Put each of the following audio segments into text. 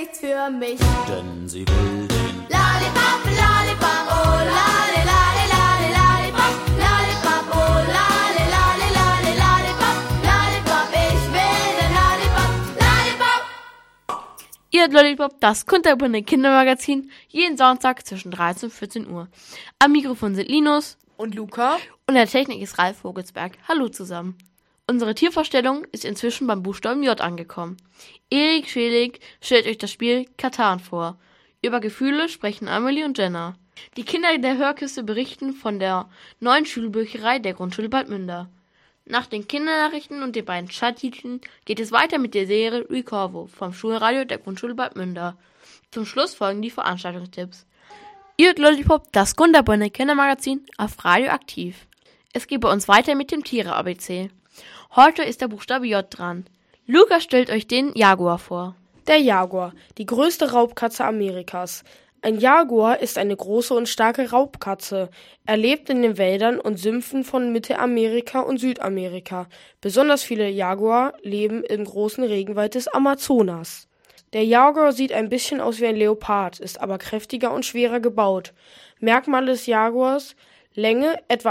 nichts für mich. Denn sie will den Lollipop, Lollipop, oh lolli, lolli, lolli, Lollipop, Lollipop, oh lolli, lolli, lolli, Lollipop, Lollipop, ich will den Lollipop, Lollipop. Ihr hört Lollipop, das kunterbunte Kindermagazin, jeden Sonntag zwischen 13 und 14 Uhr. Am Mikrofon sind Linus und Luca und der Technik ist Ralf Vogelsberg. Hallo zusammen. Unsere Tiervorstellung ist inzwischen beim Buchstaben J angekommen. Erik Schelig stellt euch das Spiel Katan vor. Über Gefühle sprechen Amelie und Jenna. Die Kinder der Hörkiste berichten von der neuen Schulbücherei der Grundschule Bad Münder. Nach den Kindernachrichten und den beiden Schalttiteln geht es weiter mit der Serie Recorvo vom Schulradio der Grundschule Bad Münder. Zum Schluss folgen die Veranstaltungstipps. Ihr hört Lollipop, das kunterbunte Kindermagazin auf Radio Aktiv. Es geht bei uns weiter mit dem Tiere-ABC. Heute ist der Buchstabe J dran. Luca stellt euch den Jaguar vor. Der Jaguar, die größte Raubkatze Amerikas. Ein Jaguar ist eine große und starke Raubkatze. Er lebt in den Wäldern und Sümpfen von Mittelamerika und Südamerika. Besonders viele Jaguar leben im großen Regenwald des Amazonas. Der Jaguar sieht ein bisschen aus wie ein Leopard, ist aber kräftiger und schwerer gebaut. Merkmale des Jaguars: Länge etwa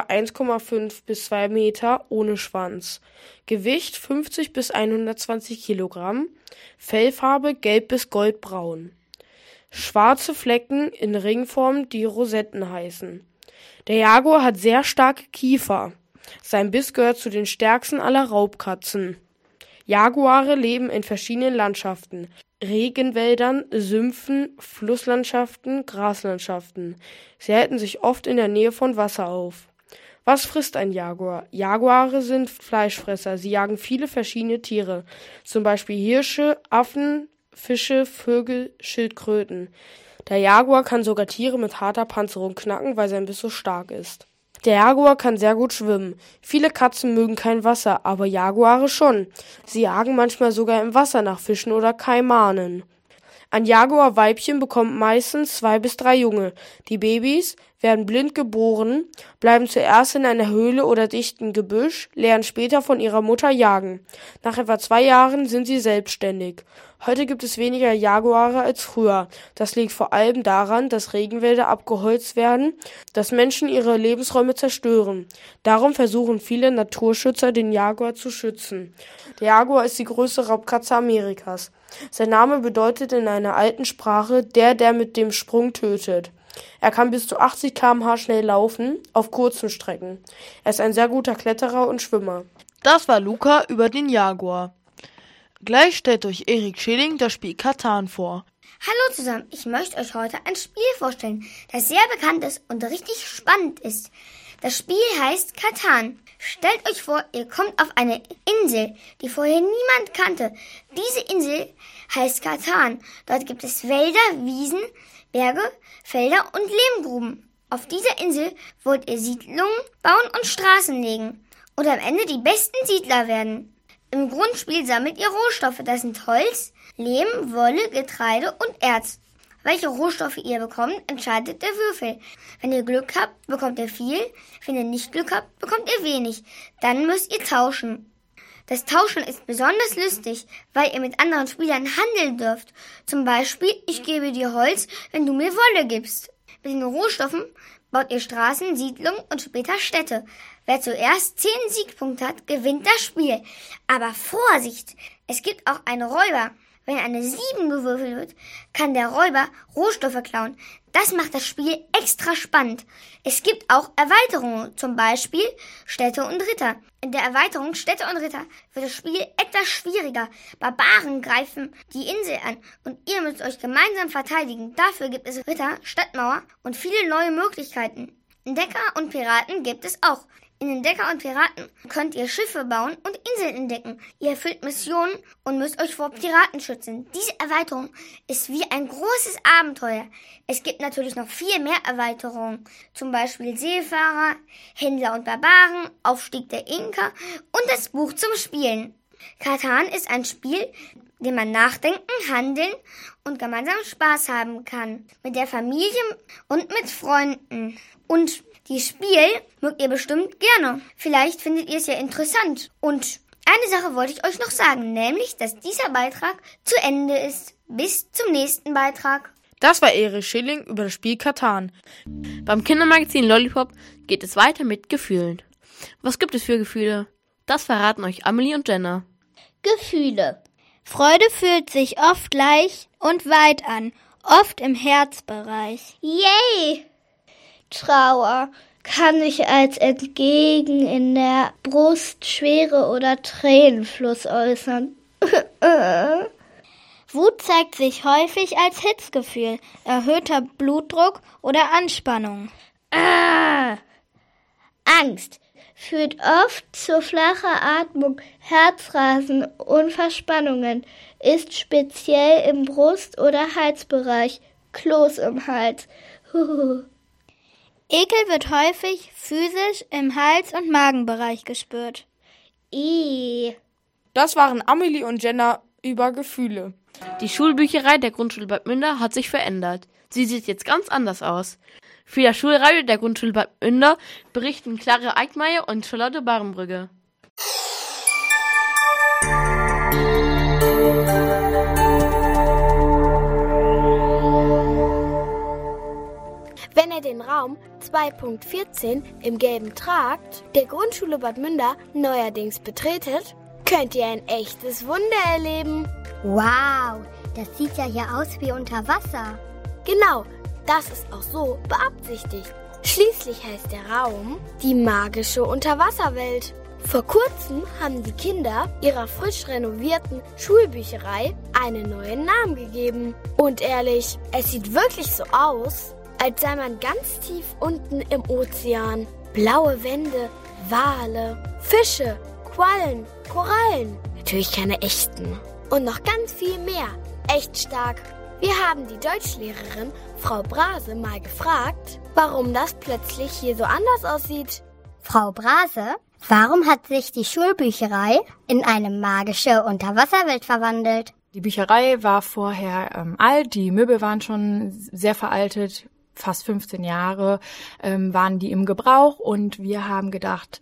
1,5 bis 2 Meter ohne Schwanz. Gewicht 50 bis 120 Kilogramm. Fellfarbe gelb bis goldbraun. Schwarze Flecken in Ringform, die Rosetten heißen. Der Jaguar hat sehr starke Kiefer. Sein Biss gehört zu den stärksten aller Raubkatzen. Jaguare leben in verschiedenen Landschaften: Regenwäldern, Sümpfen, Flusslandschaften, Graslandschaften. Sie halten sich oft in der Nähe von Wasser auf. Was frisst ein Jaguar? Jaguare sind Fleischfresser. Sie jagen viele verschiedene Tiere, zum Beispiel Hirsche, Affen, Fische, Vögel, Schildkröten. Der Jaguar kann sogar Tiere mit harter Panzerung knacken, weil sein Biss so stark ist. Der Jaguar kann sehr gut schwimmen. Viele Katzen mögen kein Wasser, aber Jaguare schon. Sie jagen manchmal sogar im Wasser nach Fischen oder Kaimanen. Ein Jaguar-Weibchen bekommt meistens 2 bis 3 Junge. Die Babys werden blind geboren, bleiben zuerst in einer Höhle oder dichten Gebüsch, lernen später von ihrer Mutter jagen. Nach etwa 2 Jahren sind sie selbstständig. Heute gibt es weniger Jaguare als früher. Das liegt vor allem daran, dass Regenwälder abgeholzt werden, dass Menschen ihre Lebensräume zerstören. Darum versuchen viele Naturschützer, den Jaguar zu schützen. Der Jaguar ist die größte Raubkatze Amerikas. Sein Name bedeutet in einer alten Sprache der mit dem Sprung tötet. Er kann bis zu 80 km/h schnell laufen, auf kurzen Strecken. Er ist ein sehr guter Kletterer und Schwimmer. Das war Luca über den Jaguar. Gleich stellt euch Erik Schilling das Spiel Katan vor. Hallo zusammen, ich möchte euch heute ein Spiel vorstellen, das sehr bekannt ist und richtig spannend ist. Das Spiel heißt Katan. Stellt euch vor, ihr kommt auf eine Insel, die vorher niemand kannte. Diese Insel heißt Katan. Dort gibt es Wälder, Wiesen, Berge, Felder und Lehmgruben. Auf dieser Insel wollt ihr Siedlungen bauen und Straßen legen und am Ende die besten Siedler werden. Im Grundspiel sammelt ihr Rohstoffe, das sind Holz, Lehm, Wolle, Getreide und Erz. Welche Rohstoffe ihr bekommt, entscheidet der Würfel. Wenn ihr Glück habt, bekommt ihr viel. Wenn ihr nicht Glück habt, bekommt ihr wenig. Dann müsst ihr tauschen. Das Tauschen ist besonders lustig, weil ihr mit anderen Spielern handeln dürft. Zum Beispiel, ich gebe dir Holz, wenn du mir Wolle gibst. Mit den Rohstoffen baut ihr Straßen, Siedlungen und später Städte. Wer zuerst 10 Siegpunkte hat, gewinnt das Spiel. Aber Vorsicht! Es gibt auch einen Räuber. Wenn eine 7 gewürfelt wird, kann der Räuber Rohstoffe klauen. Das macht das Spiel extra spannend. Es gibt auch Erweiterungen, zum Beispiel Städte und Ritter. In der Erweiterung Städte und Ritter wird das Spiel etwas schwieriger. Barbaren greifen die Insel an und ihr müsst euch gemeinsam verteidigen. Dafür gibt es Ritter, Stadtmauer und viele neue Möglichkeiten. Entdecker und Piraten gibt es auch. In Entdecker und Piraten könnt ihr Schiffe bauen und Inseln entdecken. Ihr erfüllt Missionen und müsst euch vor Piraten schützen. Diese Erweiterung ist wie ein großes Abenteuer. Es gibt natürlich noch viel mehr Erweiterungen. Zum Beispiel Seefahrer, Händler und Barbaren, Aufstieg der Inka und das Buch zum Spielen. Katan ist ein Spiel, in dem man nachdenken, handeln und gemeinsam Spaß haben kann. Mit der Familie und mit Freunden. Und dieses Spiel mögt ihr bestimmt gerne. Vielleicht findet ihr es ja interessant. Und eine Sache wollte ich euch noch sagen, nämlich, dass dieser Beitrag zu Ende ist. Bis zum nächsten Beitrag. Das war Erik Schilling über das Spiel Katan. Beim Kindermagazin Lollipop geht es weiter mit Gefühlen. Was gibt es für Gefühle? Das verraten euch Amelie und Jenna. Gefühle. Freude fühlt sich oft leicht und weit an, oft im Herzbereich. Yay! Trauer kann sich als Entgegen in der Brust, Schwere oder Tränenfluss äußern. Wut zeigt sich häufig als Hitzgefühl, erhöhter Blutdruck oder Anspannung. Angst führt oft zu flacher Atmung, Herzrasen und Verspannungen, ist speziell im Brust- oder Halsbereich, Kloß im Hals. Ekel wird häufig physisch im Hals- und Magenbereich gespürt. Das waren Amelie und Jenna über Gefühle. Die Schulbücherei der Grundschule Bad Münder hat sich verändert. Sie sieht jetzt ganz anders aus. Für das Schulradio der Grundschule Bad Münder berichten Clara Eickmeyer und Charlotte Barenbrügge. Wenn ihr den Raum 2.14 im Gelben Trakt der Grundschule Bad Münder neuerdings betretet, könnt ihr ein echtes Wunder erleben. Wow, das sieht ja hier aus wie unter Wasser. Genau, das ist auch so beabsichtigt. Schließlich heißt der Raum die magische Unterwasserwelt. Vor kurzem haben die Kinder ihrer frisch renovierten Schulbücherei einen neuen Namen gegeben. Und ehrlich, es sieht wirklich so aus, als sei man ganz tief unten im Ozean. Blaue Wände, Wale, Fische, Quallen, Korallen. Natürlich keine echten. Und noch ganz viel mehr. Echt stark. Wir haben die Deutschlehrerin Frau Brase mal gefragt, warum das plötzlich hier so anders aussieht. Frau Brase, warum hat sich die Schulbücherei in eine magische Unterwasserwelt verwandelt? Die Bücherei war vorher alt, die Möbel waren schon sehr veraltet, fast 15 Jahre waren die im Gebrauch und wir haben gedacht,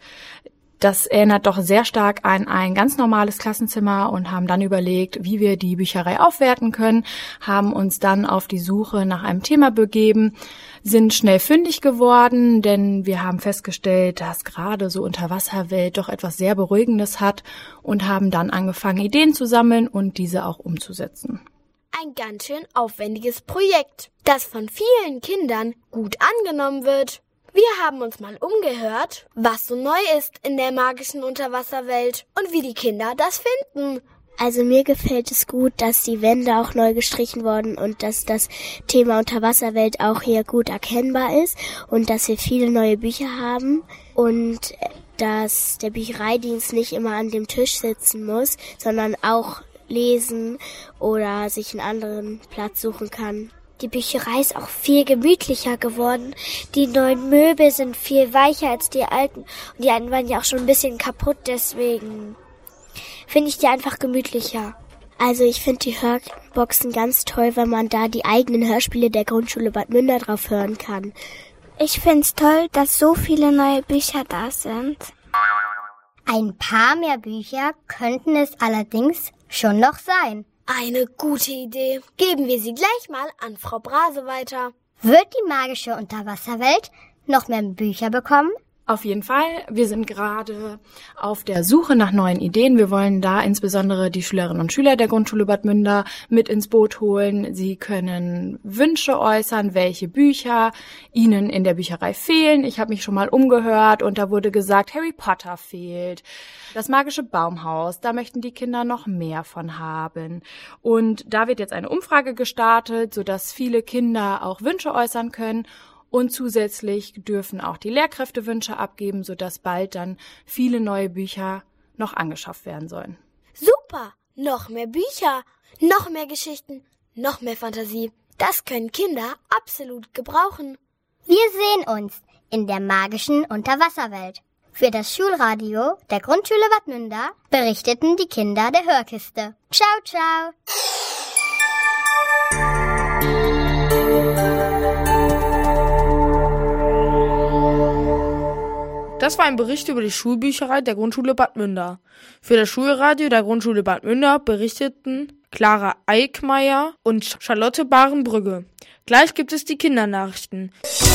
das erinnert doch sehr stark an ein ganz normales Klassenzimmer und haben dann überlegt, wie wir die Bücherei aufwerten können, haben uns dann auf die Suche nach einem Thema begeben, sind schnell fündig geworden, denn wir haben festgestellt, dass gerade so Unterwasserwelt doch etwas sehr Beruhigendes hat und haben dann angefangen, Ideen zu sammeln und diese auch umzusetzen. Ein ganz schön aufwendiges Projekt, das von vielen Kindern gut angenommen wird. Wir haben uns mal umgehört, was so neu ist in der magischen Unterwasserwelt und wie die Kinder das finden. Also mir gefällt es gut, dass die Wände auch neu gestrichen wurden und dass das Thema Unterwasserwelt auch hier gut erkennbar ist und dass wir viele neue Bücher haben und dass der Büchereidienst nicht immer an dem Tisch sitzen muss, sondern auch lesen oder sich einen anderen Platz suchen kann. Die Bücherei ist auch viel gemütlicher geworden. Die neuen Möbel sind viel weicher als die alten. Und die alten waren ja auch schon ein bisschen kaputt, deswegen finde ich die einfach gemütlicher. Also ich finde die Hörboxen ganz toll, weil man da die eigenen Hörspiele der Grundschule Bad Münder drauf hören kann. Ich finde es toll, dass so viele neue Bücher da sind. Ein paar mehr Bücher könnten es allerdings schon noch sein. Eine gute Idee. Geben wir sie gleich mal an Frau Brase weiter. Wird die magische Unterwasserwelt noch mehr Bücher bekommen? Auf jeden Fall. Wir sind gerade auf der Suche nach neuen Ideen. Wir wollen da insbesondere die Schülerinnen und Schüler der Grundschule Bad Münder mit ins Boot holen. Sie können Wünsche äußern, welche Bücher ihnen in der Bücherei fehlen. Ich habe mich schon mal umgehört und da wurde gesagt, Harry Potter fehlt. Das magische Baumhaus, da möchten die Kinder noch mehr von haben. Und da wird jetzt eine Umfrage gestartet, sodass viele Kinder auch Wünsche äußern können. Und zusätzlich dürfen auch die Lehrkräfte Wünsche abgeben, sodass bald dann viele neue Bücher noch angeschafft werden sollen. Super! Noch mehr Bücher, noch mehr Geschichten, noch mehr Fantasie. Das können Kinder absolut gebrauchen. Wir sehen uns in der magischen Unterwasserwelt. Für das Schulradio der Grundschule Bad Münder berichteten die Kinder der Hörkiste. Ciao, ciao! Das war ein Bericht über die Schulbücherei der Grundschule Bad Münder. Für das Schulradio der Grundschule Bad Münder berichteten Clara Eickmeyer und Charlotte Barenbrügge. Gleich gibt es die Kindernachrichten.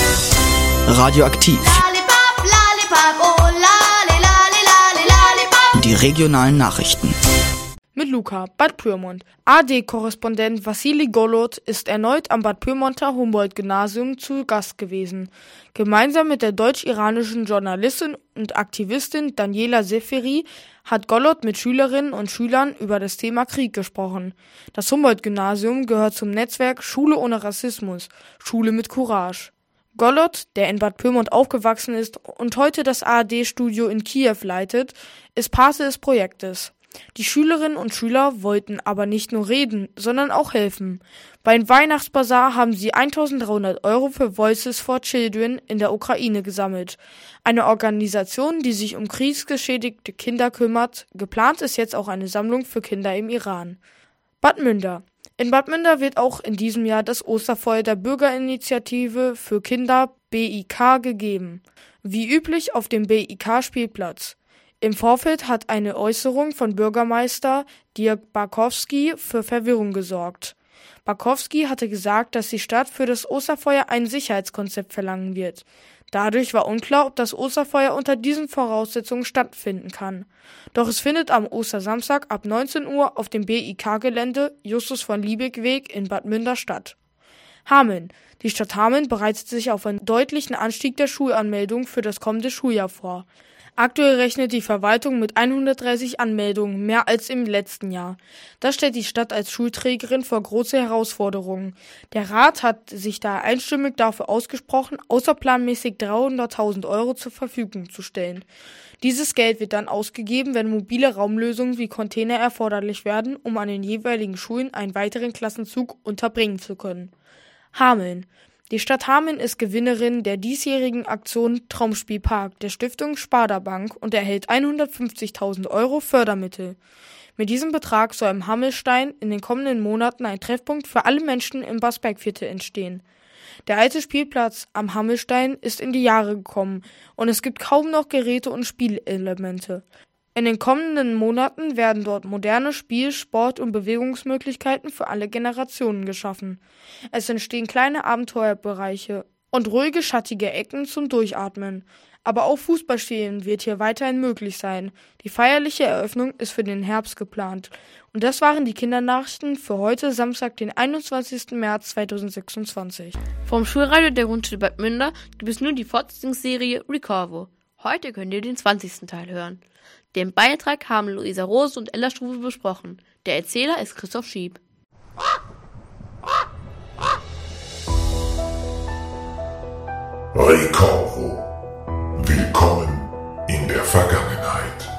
Radioaktiv. Lollipop, Lollipop, oh lolli, lolli, lolli, Lollipop. Die regionalen Nachrichten. Mit Luca, Bad Pyrmont. AD-Korrespondent Wassili Golod ist erneut am Bad Pyrmonter Humboldt-Gymnasium zu Gast gewesen. Gemeinsam mit der deutsch-iranischen Journalistin und Aktivistin Daniela Seferi hat Golod mit Schülerinnen und Schülern über das Thema Krieg gesprochen. Das Humboldt-Gymnasium gehört zum Netzwerk Schule ohne Rassismus, Schule mit Courage. Golod, der in Bad Pyrmont aufgewachsen ist und heute das ARD-Studio in Kiew leitet, ist Pate des Projektes. Die Schülerinnen und Schüler wollten aber nicht nur reden, sondern auch helfen. Beim Weihnachtsbasar haben sie 1.300 € für Voices for Children in der Ukraine gesammelt. Eine Organisation, die sich um kriegsgeschädigte Kinder kümmert. Geplant ist jetzt auch eine Sammlung für Kinder im Iran. Bad Münder. In Bad Münder wird auch in diesem Jahr das Osterfeuer der Bürgerinitiative für Kinder BIK gegeben. Wie üblich auf dem BIK-Spielplatz. Im Vorfeld hat eine Äußerung von Bürgermeister Dirk Barkowski für Verwirrung gesorgt. Barkowski hatte gesagt, dass die Stadt für das Osterfeuer ein Sicherheitskonzept verlangen wird. Dadurch war unklar, ob das Osterfeuer unter diesen Voraussetzungen stattfinden kann. Doch es findet am Ostersamstag ab 19 Uhr auf dem BIK-Gelände Justus von Liebig-Weg in Bad Münder statt. Hameln. Die Stadt Hameln bereitet sich auf einen deutlichen Anstieg der Schulanmeldungen für das kommende Schuljahr vor. Aktuell rechnet die Verwaltung mit 130 Anmeldungen, mehr als im letzten Jahr. Das stellt die Stadt als Schulträgerin vor große Herausforderungen. Der Rat hat sich daher einstimmig dafür ausgesprochen, außerplanmäßig 300.000 € zur Verfügung zu stellen. Dieses Geld wird dann ausgegeben, wenn mobile Raumlösungen wie Container erforderlich werden, um an den jeweiligen Schulen einen weiteren Klassenzug unterbringen zu können. Hameln. Die Stadt Hameln ist Gewinnerin der diesjährigen Aktion Traumspielpark der Stiftung Sparda Bank und erhält 150.000 € Fördermittel. Mit diesem Betrag soll im Hammelstein in den kommenden Monaten ein Treffpunkt für alle Menschen im Basbergviertel entstehen. Der alte Spielplatz am Hammelstein ist in die Jahre gekommen und es gibt kaum noch Geräte und Spielelemente. In den kommenden Monaten werden dort moderne Spiel-, Sport- und Bewegungsmöglichkeiten für alle Generationen geschaffen. Es entstehen kleine Abenteuerbereiche und ruhige, schattige Ecken zum Durchatmen. Aber auch Fußballspielen wird hier weiterhin möglich sein. Die feierliche Eröffnung ist für den Herbst geplant. Und das waren die Kindernachrichten für heute, Samstag, den 21. März 2026. Vom Schulradio der Grundschule Bad Münder gibt es nun die Fortsetzungsserie Recorvo. Heute könnt ihr den 20. Teil hören. Den Beitrag haben Luisa Rose und Ella Struve besprochen. Der Erzähler ist Christoph Schieb. Recorvo. Willkommen in der Vergangenheit.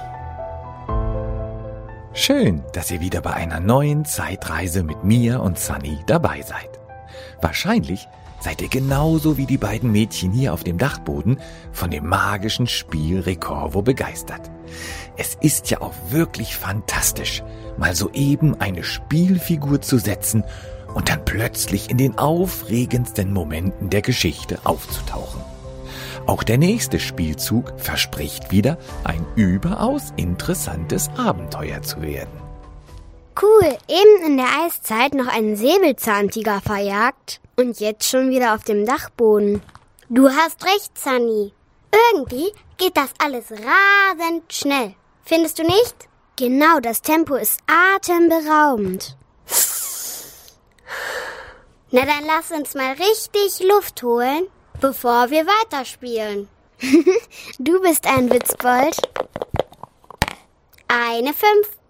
Schön, dass ihr wieder bei einer neuen Zeitreise mit mir und Sunny dabei seid. Wahrscheinlich seid ihr genauso wie die beiden Mädchen hier auf dem Dachboden von dem magischen Spiel Recorvo begeistert. Es ist ja auch wirklich fantastisch, mal soeben eine Spielfigur zu setzen und dann plötzlich in den aufregendsten Momenten der Geschichte aufzutauchen. Auch der nächste Spielzug verspricht wieder ein überaus interessantes Abenteuer zu werden. Cool, eben in der Eiszeit noch einen Säbelzahntiger verjagt und jetzt schon wieder auf dem Dachboden. Du hast recht, Sunny. Irgendwie geht das alles rasend schnell. Findest du nicht? Genau, das Tempo ist atemberaubend. Na dann lass uns mal richtig Luft holen, bevor wir weiterspielen. Du bist ein Witzbold. Eine 5.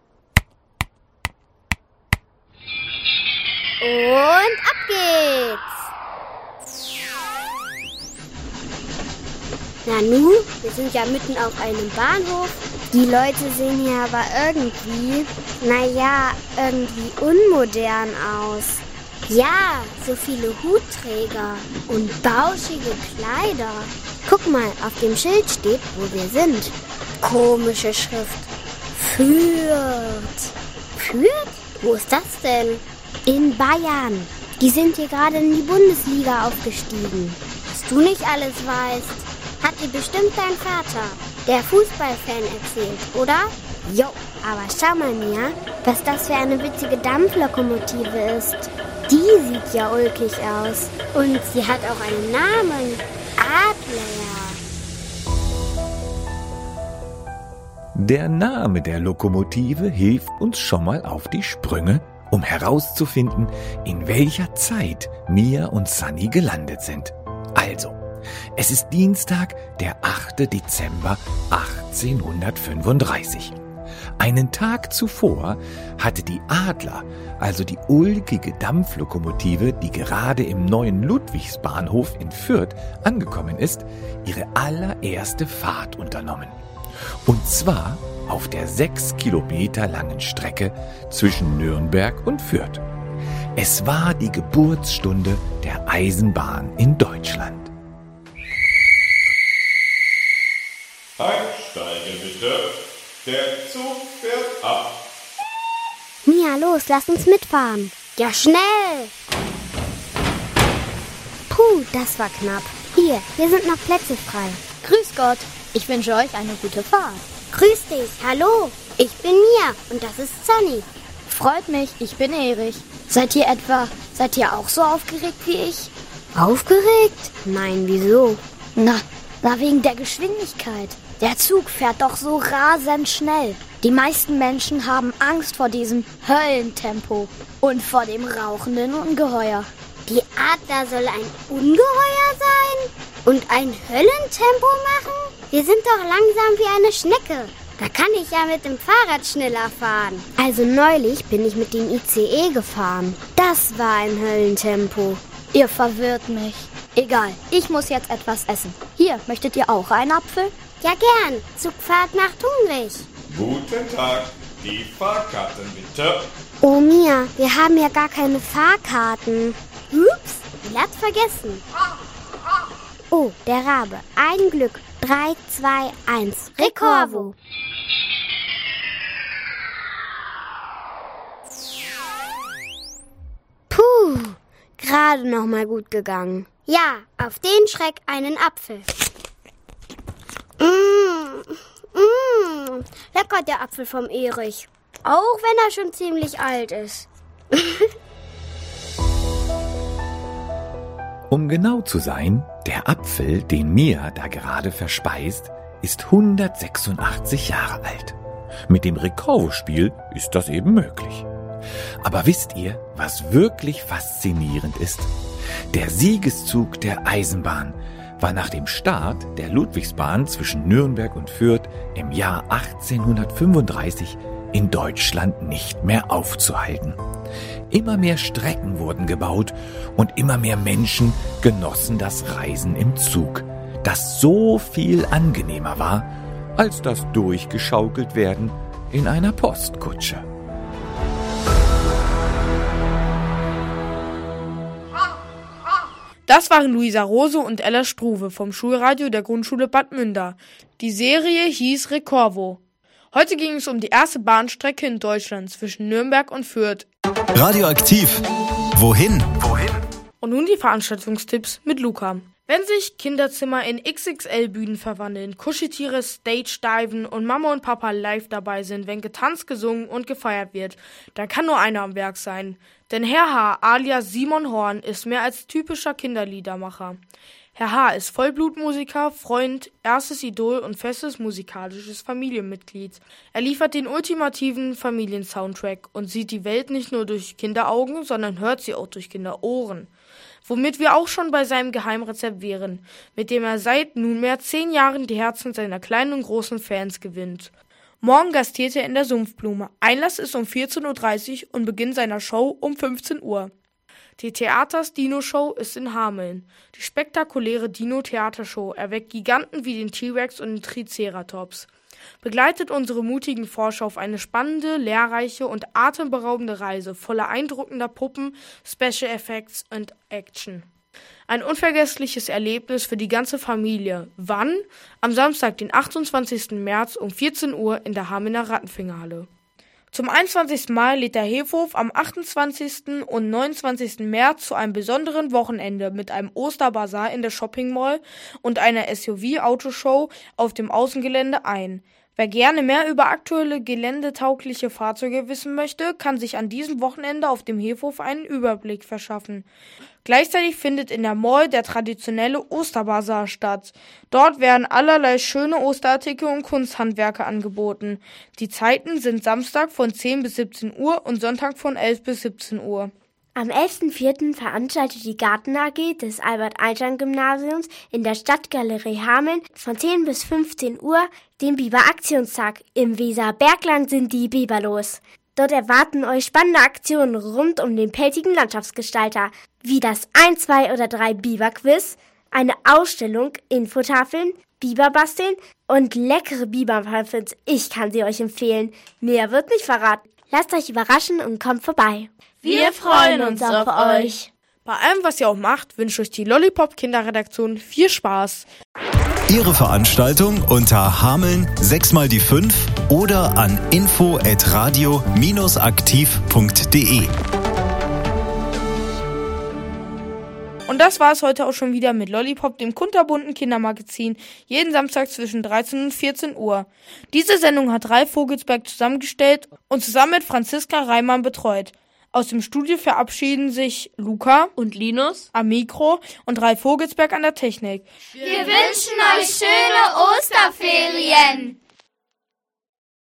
Und ab geht's! Nanu, wir sind ja mitten auf einem Bahnhof. Die Leute sehen hier aber irgendwie unmodern aus. Ja, so viele Hutträger und bauschige Kleider. Guck mal, auf dem Schild steht, wo wir sind. Komische Schrift. Fürth. Fürth? Wo ist das denn? In Bayern. Die sind hier gerade in die Bundesliga aufgestiegen. Was du nicht alles weißt, hat dir bestimmt dein Vater, der Fußballfan, erzählt, oder? Jo, aber schau mal, Mia, was das für eine witzige Dampflokomotive ist. Die sieht ja ulkig aus. Und sie hat auch einen Namen. Adler. Der Name der Lokomotive hilft uns schon mal auf die Sprünge, um herauszufinden, in welcher Zeit Mia und Sunny gelandet sind. Also, es ist Dienstag, der 8. Dezember 1835. Einen Tag zuvor hatte die Adler, also die ulkige Dampflokomotive, die gerade im neuen Ludwigsbahnhof in Fürth angekommen ist, ihre allererste Fahrt unternommen. Und zwar auf der 6 Kilometer langen Strecke zwischen Nürnberg und Fürth. Es war die Geburtsstunde der Eisenbahn in Deutschland. Einsteigen bitte. Der Zug fährt ab. Mia, los, lass uns mitfahren. Ja, schnell! Puh, das war knapp. Hier sind noch Plätze frei. Grüß Gott, ich wünsche euch eine gute Fahrt. Grüß dich, hallo. Ich bin Mia und das ist Sunny. Freut mich, ich bin Erich. Seid ihr auch so aufgeregt wie ich? Aufgeregt? Nein, wieso? Na wegen der Geschwindigkeit. Der Zug fährt doch so rasend schnell. Die meisten Menschen haben Angst vor diesem Höllentempo und vor dem rauchenden Ungeheuer. Die Adler soll ein Ungeheuer sein? Und ein Höllentempo machen? Wir sind doch langsam wie eine Schnecke. Da kann ich ja mit dem Fahrrad schneller fahren. Also neulich bin ich mit dem ICE gefahren. Das war ein Höllentempo. Ihr verwirrt mich. Egal, ich muss jetzt etwas essen. Hier, möchtet ihr auch einen Apfel? Ja, gern. Zugfahrt nach Thunwig. Guten Tag. Die Fahrkarten bitte. Oh, Mia, wir haben ja gar keine Fahrkarten. Ups, glatt vergessen. Oh, der Rabe. Ein Glück. 3, 2, 1. Rekorvo. Puh, gerade noch mal gut gegangen. Ja, auf den Schreck einen Apfel. Lecker der Apfel vom Erich. Auch wenn er schon ziemlich alt ist. Um genau zu sein, der Apfel, den Mia da gerade verspeist, ist 186 Jahre alt. Mit dem Rekorvo-Spiel ist das eben möglich. Aber wisst ihr, was wirklich faszinierend ist? Der Siegeszug der Eisenbahn war nach dem Start der Ludwigsbahn zwischen Nürnberg und Fürth im Jahr 1835 in Deutschland nicht mehr aufzuhalten. Immer mehr Strecken wurden gebaut und immer mehr Menschen genossen das Reisen im Zug, das so viel angenehmer war, als das durchgeschaukelt werden in einer Postkutsche. Das waren Luisa Rose und Ella Struve vom Schulradio der Grundschule Bad Münder. Die Serie hieß Rekorvo. Heute ging es um die erste Bahnstrecke in Deutschland zwischen Nürnberg und Fürth. Radioaktiv. Wohin? Und nun die Veranstaltungstipps mit Luca. Wenn sich Kinderzimmer in XXL-Bühnen verwandeln, Kuscheltiere Stage-diven und Mama und Papa live dabei sind, wenn getanzt, gesungen und gefeiert wird, dann kann nur einer am Werk sein. Denn Herr H. alias Simon Horn ist mehr als typischer Kinderliedermacher. Herr H. ist Vollblutmusiker, Freund, erstes Idol und festes musikalisches Familienmitglied. Er liefert den ultimativen Familiensoundtrack und sieht die Welt nicht nur durch Kinderaugen, sondern hört sie auch durch Kinderohren. Womit wir auch schon bei seinem Geheimrezept wären, mit dem er seit nunmehr 10 Jahren die Herzen seiner kleinen und großen Fans gewinnt. Morgen gastiert er in der Sumpfblume. Einlass ist um 14.30 Uhr und Beginn seiner Show um 15 Uhr. Die Theaters Dino Show ist in Hameln. Die spektakuläre Dino-Theatershow erweckt Giganten wie den T-Rex und den Triceratops. Begleitet unsere mutigen Forscher auf eine spannende, lehrreiche und atemberaubende Reise voller eindruckender Puppen, Special Effects und Action. Ein unvergessliches Erlebnis für die ganze Familie. Wann? Am Samstag, den 28. März um 14 Uhr in der Hamelner Rattenfingerhalle. Zum 21. Mal lädt der Hefhof am 28. und 29. März zu einem besonderen Wochenende mit einem Osterbazar in der Shopping Mall und einer SUV-Autoshow auf dem Außengelände ein. Wer gerne mehr über aktuelle geländetaugliche Fahrzeuge wissen möchte, kann sich an diesem Wochenende auf dem Hefhof einen Überblick verschaffen. Gleichzeitig findet in der Mall der traditionelle Osterbazar statt. Dort werden allerlei schöne Osterartikel und Kunsthandwerke angeboten. Die Zeiten sind Samstag von 10 bis 17 Uhr und Sonntag von 11 bis 17 Uhr. Am 11.04. veranstaltet die Garten AG des Albert-Einstein-Gymnasiums in der Stadtgalerie Hameln von 10 bis 15 Uhr den Biber-Aktionstag. Im Weserbergland sind die Biber los. Dort erwarten euch spannende Aktionen rund um den pelzigen Landschaftsgestalter, wie das 1, 2 oder 3 Biber-Quiz, eine Ausstellung, Infotafeln, Biber basteln und leckere Biber-Muffins. Ich kann sie euch empfehlen. Mehr wird nicht verraten. Lasst euch überraschen und kommt vorbei. Wir freuen uns auf euch. Bei allem, was ihr auch macht, wünscht euch die Lollipop Kinderredaktion viel Spaß. Ihre Veranstaltung unter Hameln 6x5 oder an info@radio-aktiv.de. Und das war es heute auch schon wieder mit Lollipop, dem kunterbunten Kindermagazin, jeden Samstag zwischen 13 und 14 Uhr. Diese Sendung hat Ralf Vogelsberg zusammengestellt und zusammen mit Franziska Reimann betreut. Aus dem Studio verabschieden sich Luca und Linus am Mikro und Ralf Vogelsberg an der Technik. Wir wünschen euch schöne Osterferien.